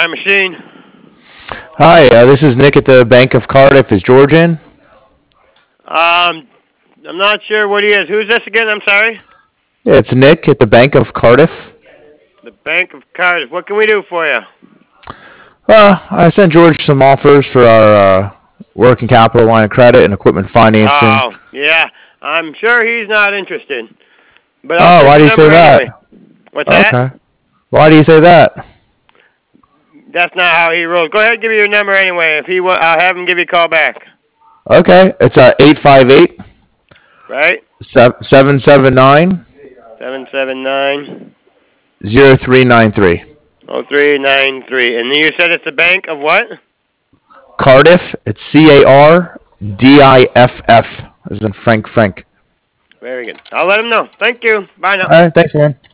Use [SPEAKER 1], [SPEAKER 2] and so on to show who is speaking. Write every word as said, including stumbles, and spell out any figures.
[SPEAKER 1] Time Machine.
[SPEAKER 2] Hi, uh, this is Nick at the Bank of Cardiff. Is George in?
[SPEAKER 1] Um, I'm not sure what he is. Who's this again? I'm sorry.
[SPEAKER 2] Yeah, it's Nick at the Bank of Cardiff.
[SPEAKER 1] The Bank of Cardiff. What can we do for you?
[SPEAKER 2] Uh, I sent George some offers for our uh, working capital line of credit and equipment financing.
[SPEAKER 1] Oh, yeah. I'm sure he's not interested. But I'll
[SPEAKER 2] Oh,
[SPEAKER 1] take
[SPEAKER 2] why do
[SPEAKER 1] the
[SPEAKER 2] you say
[SPEAKER 1] number anyway.
[SPEAKER 2] that?
[SPEAKER 1] What's that?
[SPEAKER 2] Okay. Why do you say that?
[SPEAKER 1] That's not how he rolls. Go ahead and give me your number anyway. If he, wa- I'll have him give you a call back.
[SPEAKER 2] Okay, it's uh, eight five eight,
[SPEAKER 1] Right?
[SPEAKER 2] seven seven nine,
[SPEAKER 1] Seven seven nine
[SPEAKER 2] zero three nine three.
[SPEAKER 1] oh three nine three. And you said it's the Bank of what?
[SPEAKER 2] Cardiff, it's C A R D I F F, as in Frank Frank.
[SPEAKER 1] Very good. I'll let him know. Thank you. Bye now.
[SPEAKER 2] All right, thanks, man.